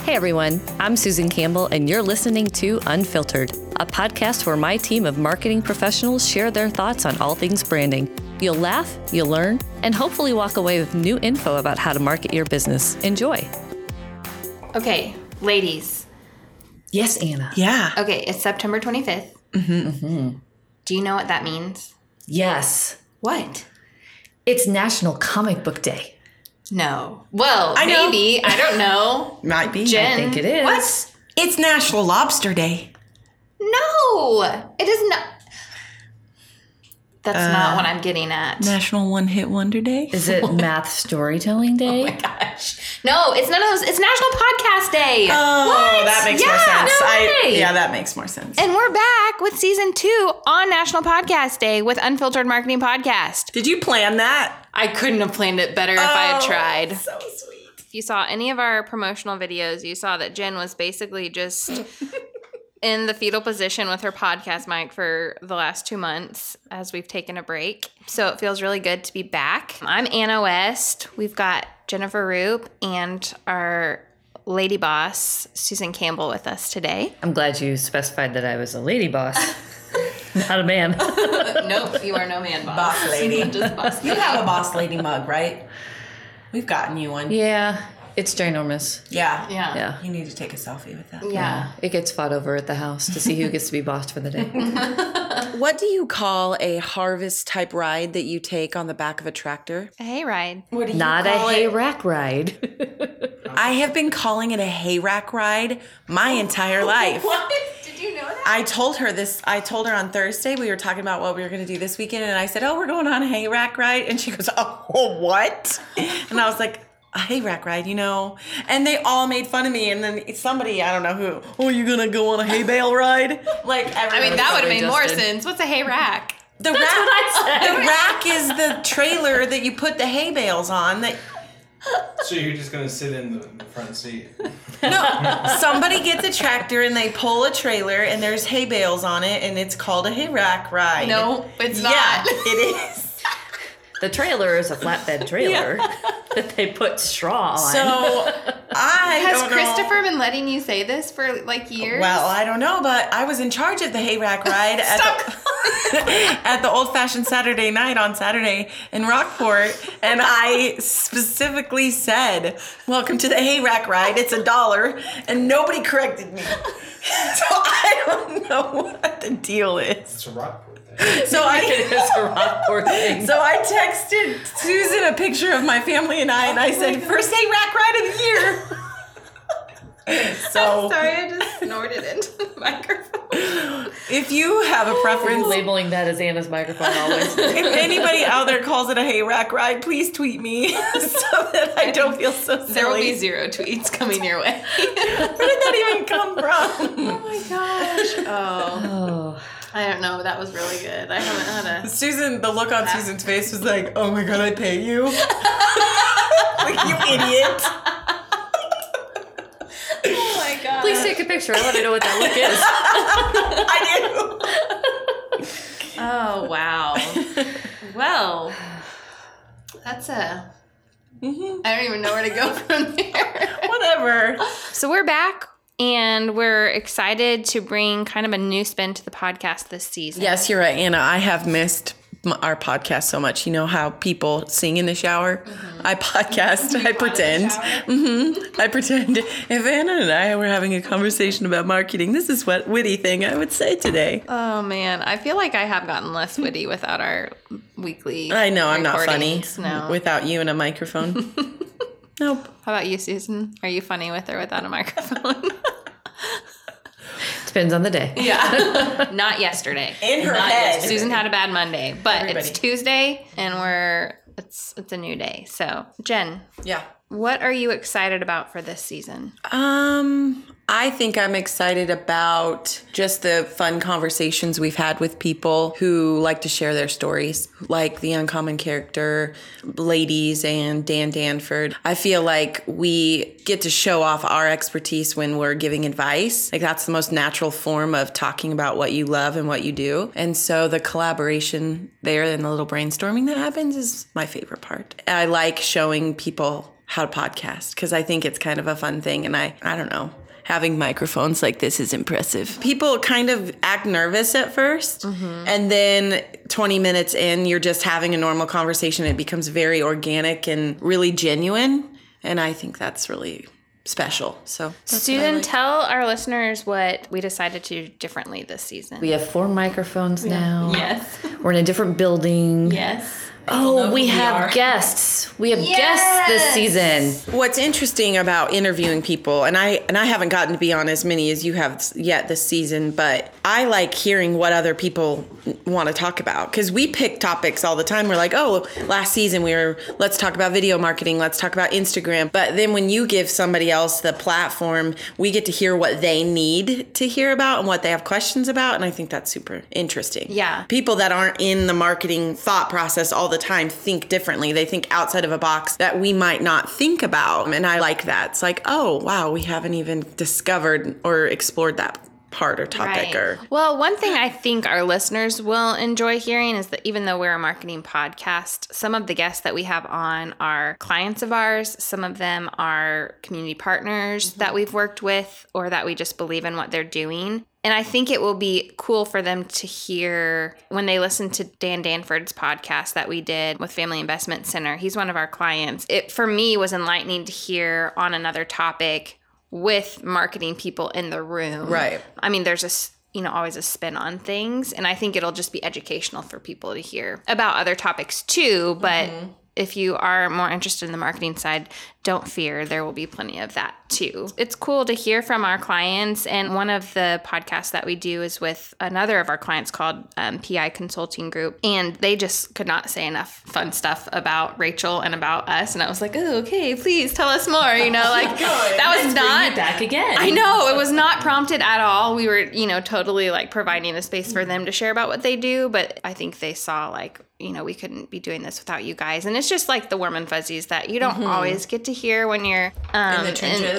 Hey everyone, I'm Susan Campbell, and you're listening to Unfiltered, a podcast where my team of marketing professionals share their thoughts on all things branding. You'll laugh, you'll learn, and hopefully walk away with new info about how to market your business. Enjoy. Okay, ladies. Yes, Anna. Yeah. Okay, it's September 25th. Do you know what that means? Yes. What? It's National Comic Book Day. No. Well, I know. maybe. I don't know. Might be. Jen, I think it is. What? It's National Lobster Day. No, it is not. That's not what I'm getting at. National One Hit Wonder Day. Is it Math Storytelling Day? Oh my gosh. No, it's none of those. It's National Podcast Day. Oh, What? that makes Yeah, more sense. no way. Yeah, that makes more sense. And we're back with season 2 on National Podcast Day with Unfiltered Marketing Podcast. Did you plan that? I couldn't have planned it better if I had tried. So sweet. If you saw any of our promotional videos, you saw that Jen was basically just in the fetal position with her podcast mic for the last 2 months as we've taken a break. So it feels really good to be back. I'm Anna West. We've got Jennifer Roop and our lady boss, Susan Campbell, with us today. I'm glad you specified that I was a lady boss, not a man. Nope, you are no man boss. Boss lady. Just boss You have a boss lady mug, right? We've gotten you one. Yeah, it's ginormous. Yeah. Yeah. You need to take a selfie with that. Yeah. It gets fought over at the house to see who gets to be bossed for the day. What do you call a harvest type ride that you take on the back of a tractor? A hayride. What do you Not a call hay it? rack ride. I have been calling it a hay rack ride my entire life. What? Did you know that? I told her this. I told her on Thursday we were talking about what we were going to do this weekend, and I said, "Oh, we're going on a hay rack ride," and she goes, "Oh, what?" And I was like, "A hay rack ride, you know?" And they all made fun of me, and then somebody, I don't know who, "Oh, you gonna go on a hay bale ride?" Like, I mean, that would have made more adjusted. sense. What's a hay rack? the rack. The rack is the trailer that you put the hay bales on. That So you're just gonna sit in the front seat? no, somebody gets a tractor and they pull a trailer, and there's hay bales on it, and it's called a hay rack ride. No, it's Yeah, not. it is. The trailer is a flatbed trailer that they put straw on. So I Has don't know. Christopher been letting you say this for like years? Well, I don't know, but I was in charge of the hay rack ride at the Old Fashioned Saturday night on Saturday in Rockport, and I specifically said, "Welcome to the hay rack ride. It's $1," and nobody corrected me. So I don't know what the deal is. It's a Rockport thing. So It is a Rockport thing. So I texted Susan a picture of my family and I said, "First hay rack ride of the year." So Sorry, I just snorted into the microphone. if you have a preference, Labeling that as Anna's microphone always. if anybody out there calls it a hay rack ride, please tweet me so that I don't feel so silly. There will be 0 tweets coming your way. Where did that even come from? Oh my gosh. Oh, Oh. I don't know. That was really good. I haven't had a... Susan, the look on Susan's face was like, "Oh my god, I pay you." Like, you idiot. Oh my god. Please take a picture. I want to know what that look is. I do. Oh, wow. Well, that's a... I don't even know where to go from there. Whatever. So we're back, and we're excited to bring kind of a new spin to the podcast this season. Yes, you're right, Anna. I have missed our podcast so much. You know how people sing in the shower? I podcast. I pretend. I pretend. If Anna and I were having a conversation about marketing, this is what witty thing I would say today. Oh, man. I feel like I have gotten less witty without our weekly I know I'm not funny recordings. No. without you and a microphone. Nope. How about you, Susan? Are you funny with or without a microphone? Depends on the day. Yeah. Not yesterday. In her Not head. yesterday. Susan had a bad Monday, but Everybody. it's Tuesday and it's a new day. So, Jen, Yeah. what are you excited about for this season? I think I'm excited about just the fun conversations we've had with people who like to share their stories, like the Uncommon Character ladies and Dan Danford. I feel like we get to show off our expertise when we're giving advice. Like, that's the most natural form of talking about what you love and what you do. And so the collaboration there and the little brainstorming that happens is my favorite part. I like showing people how to podcast, because I think it's kind of a fun thing. And I don't know, having microphones like this is impressive. People kind of act nervous at first, and then 20 minutes in, you're just having a normal conversation. It becomes very organic and really genuine. And I think that's really special. So, Susan, tell our listeners what we decided to do differently this season. We have 4 microphones now. Yes. We're in a different building. Yes. Oh, we have guests. We have guests this season. What's interesting about interviewing people, and I haven't gotten to be on as many as you have yet this season, but I like hearing what other people want to talk about, because we pick topics all the time. We're like, oh, last season let's talk about video marketing, let's talk about Instagram. But then when you give somebody else the platform, we get to hear what they need to hear about and what they have questions about, and I think that's super interesting. Yeah. People that aren't in the marketing thought process all the time think differently. They think outside of a box that we might not think about. And I like that. It's like, oh, wow, we haven't even discovered or explored that part or topic. Right. Well, one thing I think our listeners will enjoy hearing is that even though we're a marketing podcast, some of the guests that we have on are clients of ours. Some of them are community partners that we've worked with, or that we just believe in what they're doing. And I think it will be cool for them to hear when they listen to Dan Danford's podcast that we did with Family Investment Center. He's one of our clients. It, for me, was enlightening to hear on another topic with marketing people in the room. Right. I mean, there's always a spin on things. And I think it'll just be educational for people to hear about other topics too. But if you are more interested in the marketing side, don't fear. There will be plenty of that too. It's cool to hear from our clients. And one of the podcasts that we do is with another of our clients called PI Consulting Group. And they just could not say enough fun stuff about Rachel and about us. And I was like, oh, okay, please tell us more. That was not Back again. I know, it was not prompted at all. We were, totally like providing a space for them to share about what they do. But I think they saw like, we couldn't be doing this without you guys. And it's just like the warm and fuzzies that you don't always get to hear when you're in the trenches.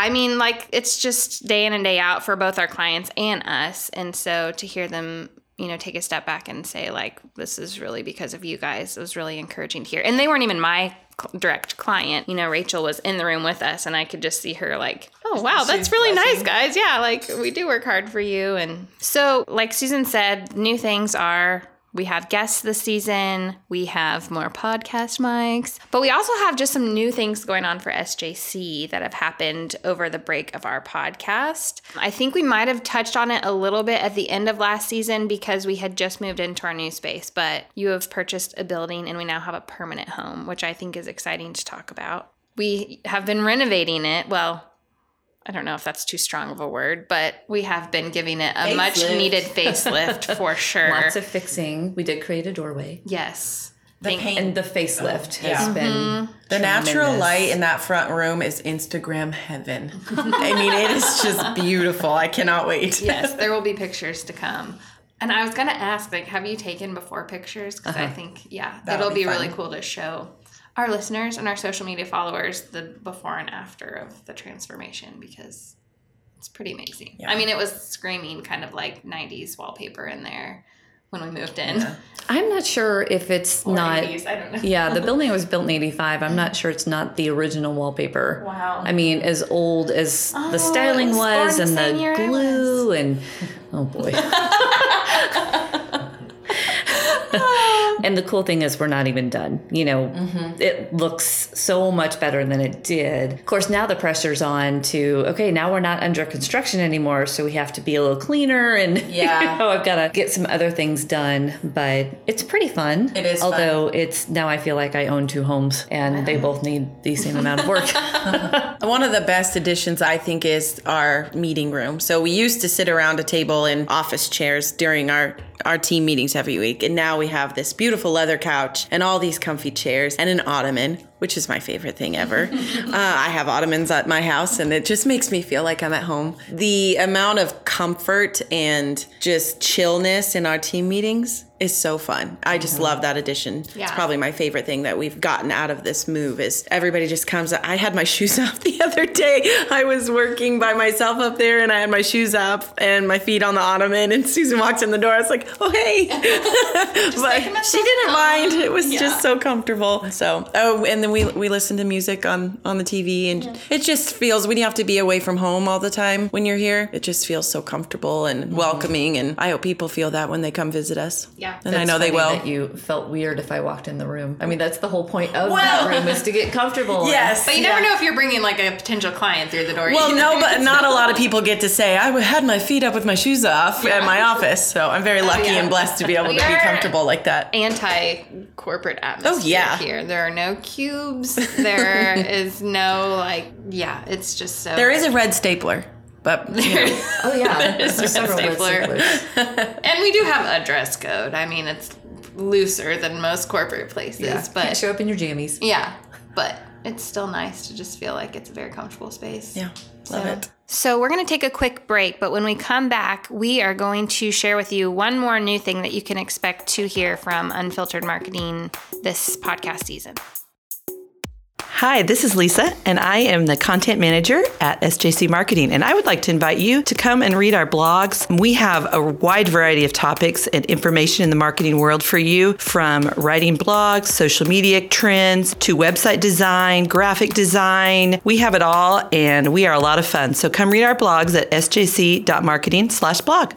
It's just day in and day out for both our clients and us. And so to hear them, take a step back and say like, this is really because of you guys, it was really encouraging to hear. And they weren't even my direct client. Rachel was in the room with us, and I could just see her like, oh, wow, that's really nice, guys. Yeah, like we do work hard for you. And so like Susan said, new things are, we have guests this season. We have more podcast mics. But we also have just some new things going on for SJC that have happened over the break of our podcast. I think we might have touched on it a little bit at the end of last season because we had just moved into our new space. But you have purchased a building and we now have a permanent home, which I think is exciting to talk about. We have been renovating it. Well, I don't know if that's too strong of a word, but we have been giving it a much needed facelift for sure. Lots of fixing. We did create a doorway. Yes. And the facelift has been the natural tremendous. light in that front room is Instagram heaven. I mean, it is just beautiful. I cannot wait. Yes, there will be pictures to come. And I was going to ask, like, have you taken before pictures? Because I think, it'll be really cool to show our listeners and our social media followers the before and after of the transformation, because it's pretty amazing. Yeah. I mean, it was screaming kind of like 90s wallpaper in there when we moved in. Yeah. I'm not sure if it's or not 80s, I don't know. Yeah, the building was built in 85. I'm not sure it's not the original wallpaper. Wow. I mean, as old as the styling was and the glue and oh boy. And the cool thing is we're not even done. It looks so much better than it did. Of course, now the pressure's on to, okay, now we're not under construction anymore, so we have to be a little cleaner and I've got to get some other things done. But it's pretty fun. It is Although it's now I feel like I own 2 homes and they both need the same amount of work. One of the best additions, I think, is our meeting room. So we used to sit around a table in office chairs during our team meetings every week. And now we have this beautiful leather couch and all these comfy chairs and an ottoman, which is my favorite thing ever. I have ottomans at my house and it just makes me feel like I'm at home. The amount of comfort and just chillness in our team meetings is so fun. I just love that addition. Yeah. It's probably my favorite thing that we've gotten out of this move is everybody just comes up. I had my shoes off the other day. I was working by myself up there and I had my shoes up and my feet on the ottoman and Susan walks in the door. I was like, oh, hey. But she didn't mind. It was just so comfortable. So, and then and we listen to music on the TV, and it just feels, when you have to be away from home all the time when you're here, it just feels so comfortable and welcoming, and I hope people feel that when they come visit us. Yeah. And I know they will. That you felt weird if I walked in the room. I mean, that's the whole point of that room, is to get comfortable. Yes. But you never know if you're bringing like a potential client through the door. Well, no, but not a lot of people get to say, I had my feet up with my shoes off at my office, so I'm very lucky and blessed to be able to be comfortable like that. Anti-corporate atmosphere here. There are no cubes. There is no, it's just so... There is a red stapler, but, Oh, yeah. There's a several red stapler. staplers. And we do have a dress code. I mean, it's looser than most corporate places, Yeah. but... Can't show up in your jammies. Yeah, but it's still nice to just feel like it's a very comfortable space. Yeah, love it. So we're going to take a quick break, but when we come back, we are going to share with you one more new thing that you can expect to hear from Unfiltered Marketing this podcast season. Hi, this is Lisa, and I am the content manager at SJC Marketing, and I would like to invite you to come and read our blogs. We have a wide variety of topics and information in the marketing world for you, from writing blogs, social media trends, to website design, graphic design. We have it all, and we are a lot of fun. So come read our blogs at sjc.marketing/blog.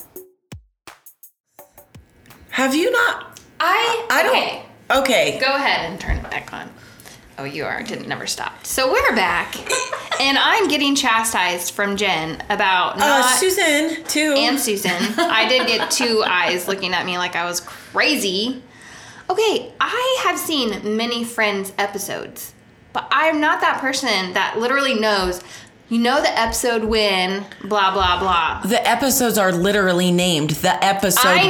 Have you not? I don't. Okay. Go ahead and turn it back on. Oh, you are. Didn't never stop. So we're back, and I'm getting chastised from Jen about not... Susan, too. And Susan. I did get two eyes looking at me like I was crazy. Okay, I have seen many Friends episodes, but I'm not that person that literally knows... You know the episode when, blah, blah, blah. The episodes are literally named the episode I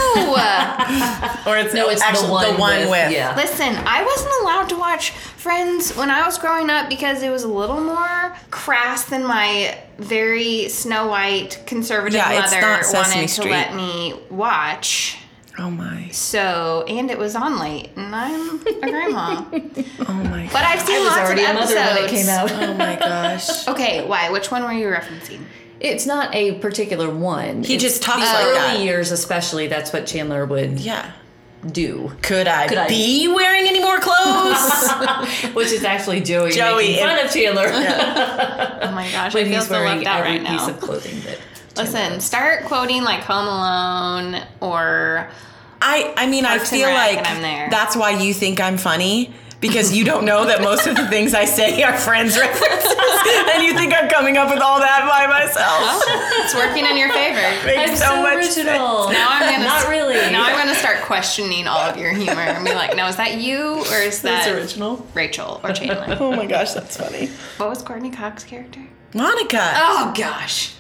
know. Or it's actually the one with. Yeah. Listen, I wasn't allowed to watch Friends when I was growing up because it was a little more crass than my very Snow White conservative it's mother not Sesame wanted Street. to let me watch. Oh my. So, and it was on late, and I'm a grandma. Oh my God. But I've seen I was lots of already a mother episodes. when it came out. Oh my gosh. Okay, why? Which one were you referencing? It's not a particular one. He It's just talks the like early that. years, especially, that's what Chandler would Yeah. do. Could I be wearing any more clothes? Which is actually Joey making and- fun of Chandler. Oh my gosh, I When feel he's so wearing left out every right piece now. of clothing that Listen, start quoting like Home Alone or... I mean, I Parks and feel Rec, like and I'm there. that's why you think I'm funny. Because you don't know that most of the things I say are Friends references. And you think I'm coming up with all that by myself. Oh, it's working in your favor. Makes so much original. Now I'm gonna Not really. Now I'm gonna start questioning all of your humor and be like, "No, is that you or is that That's original. Rachel or Chandler?" Oh my gosh, that's funny. What was Courtney Cox's character? Monica. Oh gosh!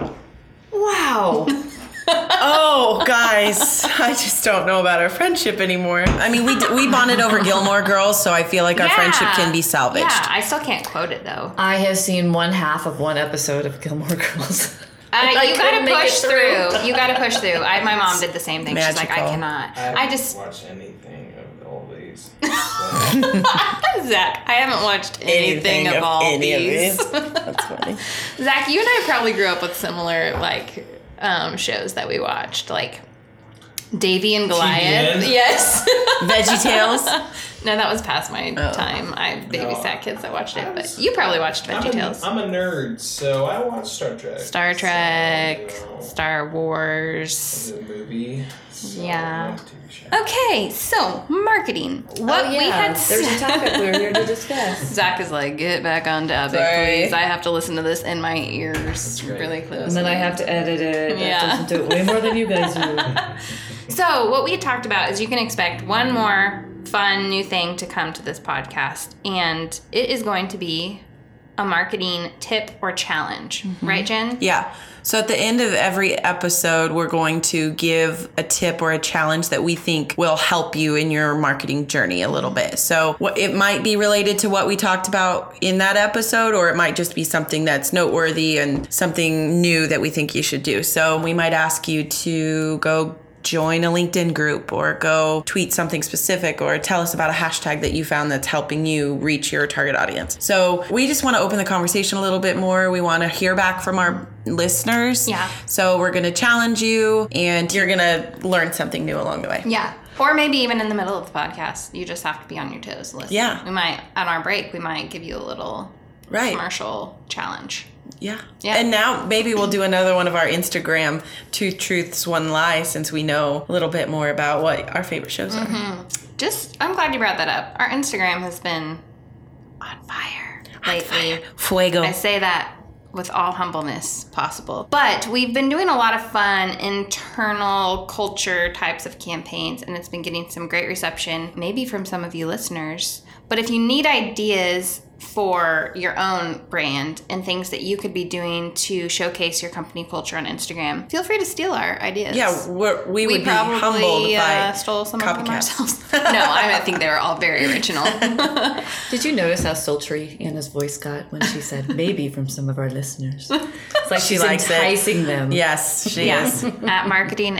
Wow. Oh, guys, I just don't know about our friendship anymore. I mean, we bonded over Gilmore Girls, so I feel like our friendship can be salvaged. Yeah, I still can't quote it though. I have seen one half of one episode of Gilmore Girls. You gotta couldn't make push it through. You gotta push through. My mom did the same thing. She's like, I Magical. cannot. I I haven't just watched anything of all these. Zach, I haven't watched anything of all any these. of these. That's funny. Zach, you and I probably grew up with similar shows that we watched, like Davy and Goliath. TVN? Yes. VeggieTales. No, that was past my time. I babysat kids that watched it, but you probably watched VeggieTales. I'm a nerd, so I watch Star Trek. Star Trek, So, Star Wars. the movie. So, Yeah. TV show. Okay, so marketing. What we had There's a topic we're here to discuss. Zach is like, get back on topic, Sorry. please. I have to listen to this in my ears really close. And then I have to edit it. Yeah. I have to listen to it way more than you guys do. So what we had talked about is you can expect one more fun new thing to come to this podcast, and it is going to be a marketing tip or challenge. Right, Jen? Yeah. So at the end of every episode, we're going to give a tip or a challenge that we think will help you in your marketing journey a little bit. So it might be related to what we talked about in that episode, or it might just be something that's noteworthy and something new that we think you should do. So we might ask you to go join a LinkedIn group, or go tweet something specific, or tell us about a hashtag that you found that's helping you reach your target audience. So we just want to open the conversation a little bit more. We want to hear back from our listeners. Yeah. So we're going to challenge you, and you're going to learn something new along the way. Yeah. Or maybe even in the middle of the podcast, you just have to be on your toes. Listen. Yeah. We might, on our break, we might give you a little commercial challenge. Yeah. And now maybe we'll do another one of our Instagram 2 Truths, 1 Lie, since we know a little bit more about what our favorite shows are. I'm glad you brought that up. Our Instagram has been on fire lately. Fuego. I say that with all humbleness possible. But we've been doing a lot of fun internal culture types of campaigns, and it's been getting some great reception, maybe from some of you listeners. But if you need ideas for your own brand and things that you could be doing to showcase your company culture on Instagram, feel free to steal our ideas. Yeah, we would be humbled by stole some of them copycats. ourselves. No, I think they were all very original. Did you notice how sultry Anna's voice got when she said maybe from some of our listeners? It's like she's likes enticing them. Yes, she Yes, is. at Marketing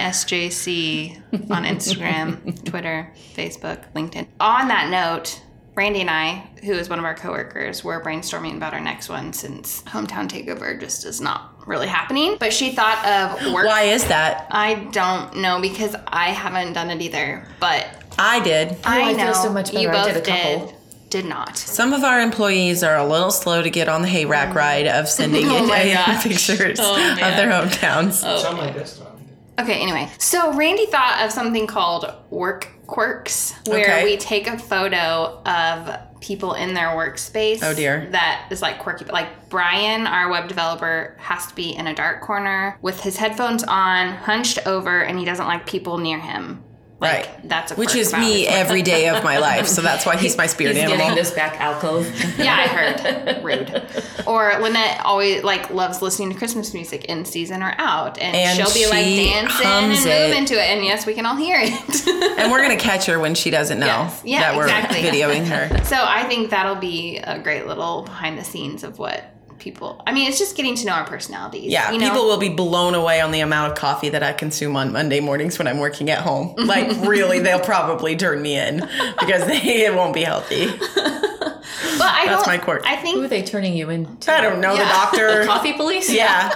SJC on Instagram, Twitter, Facebook, LinkedIn. On that note, Brandy and I, who is one of our coworkers, were brainstorming about our next one since Hometown Takeover just is not really happening. But she thought of work. Why is that? I don't know because I haven't done it either. But I did. I I know feel so much better. you I both did a couple. did not. Some of our employees are a little slow to get on the hay rack ride of sending in pictures of their hometowns. It's on my desktop. Okay, anyway. So Randy thought of something called Work Quirks, where we take a photo of people in their workspace. Oh, dear. That is like quirky. Like Brian, our web developer, has to be in a dark corner with his headphones on, hunched over, and he doesn't like people near him. Like, Right. That's a Which quirk is about me his work. every day of my life. So that's why he's my spirit He's animal. getting this back alcove. Yeah, I heard. Rude. Or Lynette always loves listening to Christmas music in season or out, and she'll be she dancing and hums moving to it. And yes, we can all hear it. And we're going to catch her when she doesn't know that we're videoing her. So I think that'll be a great little behind the scenes of what people. I mean, it's just getting to know our personalities. Yeah, you know? people will be blown away on the amount of coffee that I consume on Monday mornings when I'm working at home. Like, really, they'll probably turn me in because it won't be healthy. But That's my quirk. I Who think are they turning you into? I don't know, the doctor. Coffee police? Yeah.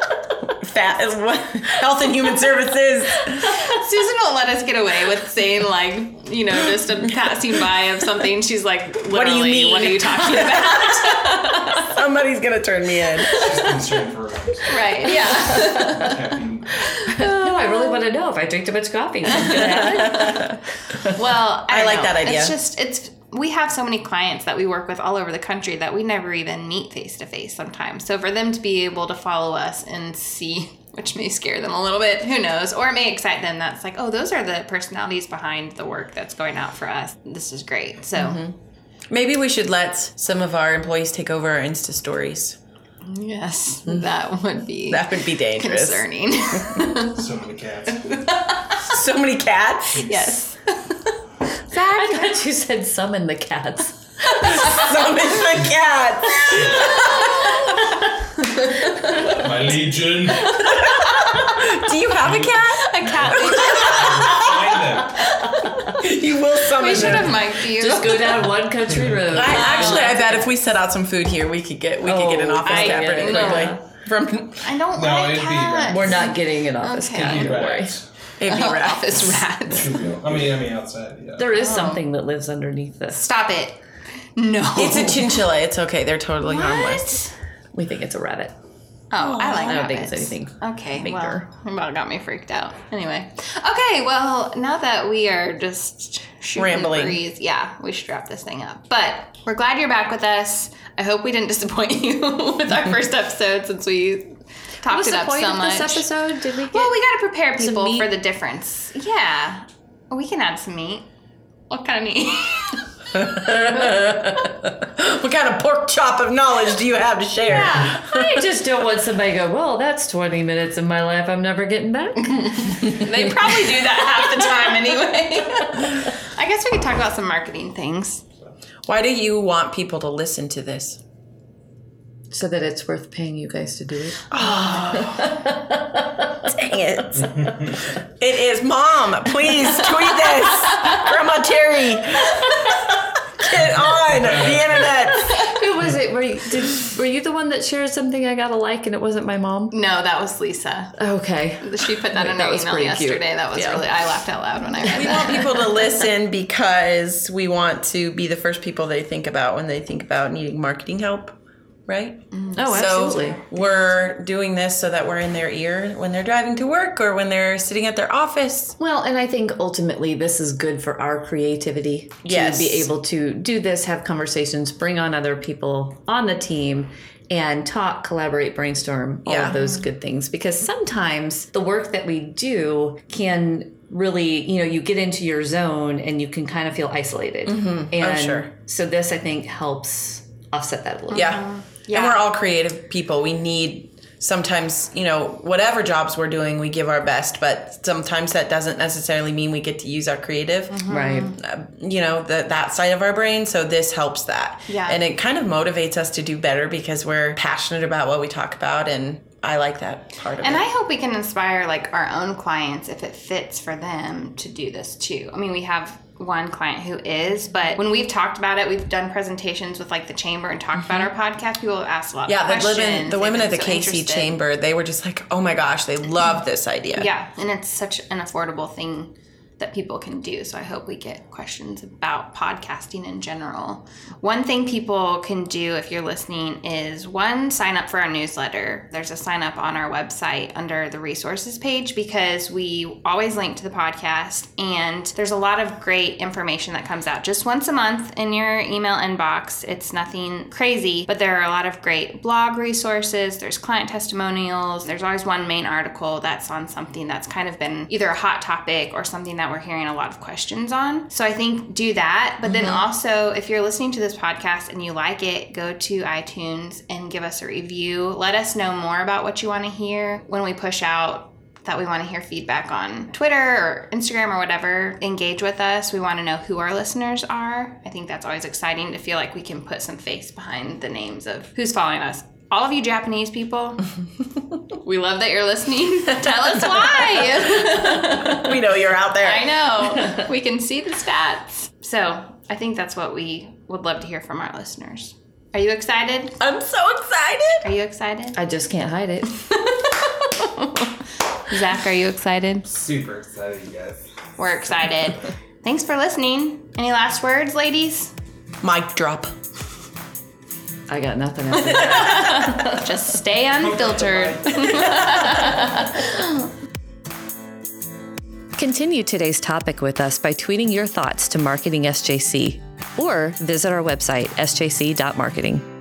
Health and Human Services. Susan won't let us get away with saying just a passing by of something. She's like, literally, What do you mean? What are you talking about? Somebody's going to turn me in. She's concerned for Right, yeah. caffeine. No, I really want to know if I drink too much coffee. So I'm gonna have it. Well, I don't like know. that idea. We have so many clients that we work with all over the country that we never even meet face to face sometimes. So for them to be able to follow us and see, which may scare them a little bit, who knows, or it may excite them. That's like, oh, those are the personalities behind the work that's going out for us. This is great. So Maybe we should let some of our employees take over our Insta stories. yes, that would be That would be dangerous. concerning. So many cats. So many cats. Yes. I thought you said summon the cats. So many cats. My legion. Do you have a cat? A cat. Find them. You will summon We should them. have mic'd you. Just go down one country road. I bet if we set out some food here, we could get an office I cat get pretty it. quickly. From I don't No, like it'd be cats. rats. We're not getting an office Okay. cat. Don't worry. Rats. it'd be rats. Office rats. I mean outside. Yeah. There is something that lives underneath this. Stop it. No. It's a chinchilla. It's okay. They're totally harmless. What? We think it's a rabbit. Oh, I like I don't think it's rabbits. anything Okay, bigger. well, got me freaked out. Anyway. Okay, well, now that we are just shooting Rambling. the breeze, yeah, we should wrap this thing up. But we're glad you're back with us. I hope we didn't disappoint you with our first episode since we talked it up so much. This episode? Did we get? Well, we got to prepare some people meat? for the difference. Yeah. We can add some meat. What kind of meat? What kind of pork chop of knowledge do you have to share? I just don't want somebody to go, well, that's 20 minutes of my life I'm never getting back. They probably do that half the time anyway. I guess we could talk about some marketing things. Why do you want people to listen to this? So that it's worth paying you guys to do it. Dang it. It is. Mom, please tweet this. Grandma Terry. Get on the internet. Who was it? Were you the one that shared something I got a like and it wasn't my mom? No, that was Lisa. Okay. She put that in That her was email pretty yesterday. cute. That was really, I laughed out loud when I read We that. want people to listen because we want to be the first people they think about when they think about needing marketing help, right? Oh, absolutely. So we're doing this so that we're in their ear when they're driving to work or when they're sitting at their office. Well, and I think ultimately this is good for our creativity Yes. to be able to do this, have conversations, bring on other people on the team, and talk, collaborate, brainstorm, all of those good things. Because sometimes the work that we do can really, you get into your zone and you can kind of feel isolated. And sure. so this, I think, helps offset that a little. Yeah. And we're all creative people. We need sometimes, whatever jobs we're doing, we give our best, but sometimes that doesn't necessarily mean we get to use our creative, Right. that side of our brain. So this helps that. Yeah. And it kind of motivates us to do better because we're passionate about what we talk about. And I like that part of it. And I hope we can inspire like our own clients if it fits for them to do this too. I mean, we have one client who is, but when we've talked about it, we've done presentations with like the chamber and talked about our podcast. People have asked a lot of questions. The women They've at the been so KC interested. chamber, they were just like, oh my gosh, they love this idea. Yeah, and it's such an affordable thing that people can do. So I hope we get questions about podcasting in general. One thing people can do if you're listening is sign up for our newsletter. There's a sign up on our website under the resources page because we always link to the podcast and there's a lot of great information that comes out just once a month in your email inbox. It's nothing crazy, but there are a lot of great blog resources. There's client testimonials. There's always one main article that's on something that's kind of been either a hot topic or something that we're hearing a lot of questions on. So I think do that. But then also, if you're listening to this podcast and you like it, go to iTunes and give us a review. Let us know more about what you want to hear when we push out that we want to hear feedback on Twitter or Instagram or whatever. Engage with us. We want to know who our listeners are. I think that's always exciting to feel like we can put some face behind the names of who's following us. All of you Japanese people, we love that you're listening. Tell us why. We know you're out there. I know. We can see the stats. So I think that's what we would love to hear from our listeners. Are you excited? I'm so excited. Are you excited? I just can't hide it. Zach, are you excited? Super excited, you guys. We're excited. Thanks for listening. Any last words, ladies? Mic drop. I got nothing after that. Just stay unfiltered. Continue today's topic with us by tweeting your thoughts to Marketing SJC or visit our website, sjc.marketing.